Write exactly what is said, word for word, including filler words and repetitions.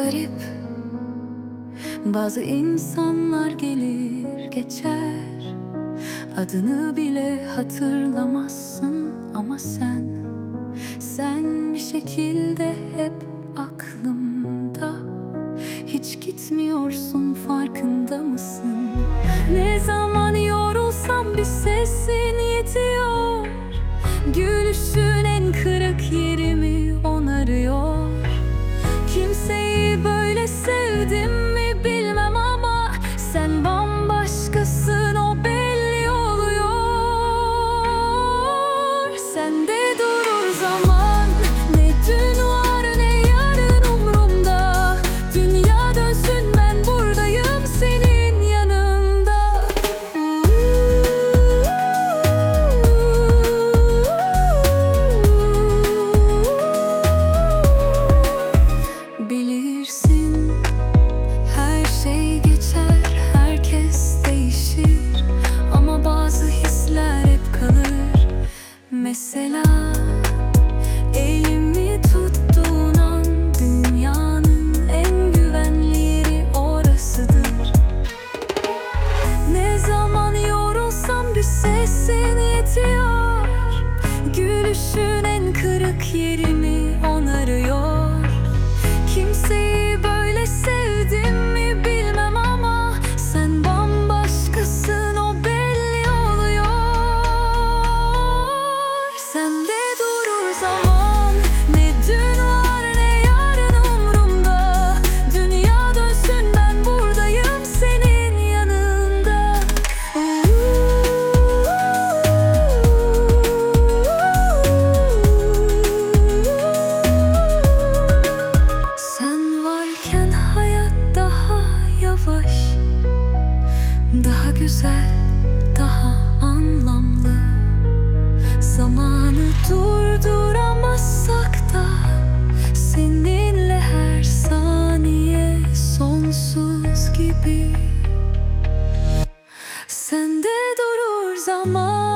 garip. Bazı insanlar gelir geçer, adını bile hatırlamazsın ama sen Sen bir şekilde hep aklımda. Hiç gitmiyorsun, farkında mısın? Ne zaman yorulsam bir sesin yetiyor. Gülüşün en kırık yerimi onarıyor. Kimseyi böyle sevdim mi bilmem ama sen bambaşkasın, o belli oluyor. Sende durur zaman, ne dün var ne yarın umrumda. Dünya dönsün ben buradayım senin yanında. Bilirsin, her şey geçer, herkes değişir ama bazı hisler hep kalır. Mesela elimi tuttuğun an, dünyanın en güvenli yeri orasıdır. Ne zaman yorulsam bir sesin yetiyor. Gülüşün en kırık yerimi onarıyor. Kimseyi böyle sevdim mi bilmem ama sen bambaşkasın, o belli oluyor. Sende durur zaman, ne dün var ne yarın umrumda. Dünya dönsün ben buradayım senin yanında. Sen varken hayat daha yavaş, daha güzel, daha anlamlı. Zamanı durduramazsak da seninle her saniye sonsuz gibi. Sende durur zaman.